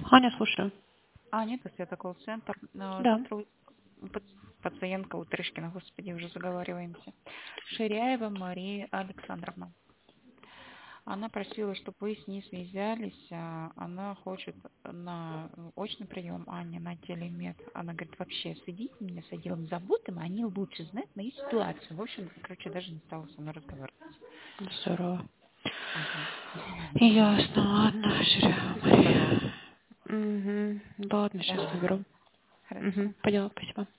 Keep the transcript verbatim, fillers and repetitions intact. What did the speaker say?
Аня, слушаю. А, нет, это Света колл-центр. Э, Да. Завтра у- пат- пациентка у Трышкина, господи, уже заговариваемся. Ширяева Мария Александровна. Она просила, чтобы вы с ней связались. а, Она хочет на очный прием, а не на телемед. Она говорит, вообще, сведите меня с отделом заботы, они лучше знают мою ситуацию. В общем, короче, даже не стала со мной разговаривать. Здорово. Ага. Ясно, ладно, Ширя, Извини, пожалуйста. Мария. Угу. Ладно, сейчас Да. наберу. Хорошо. Угу. Поняла, спасибо.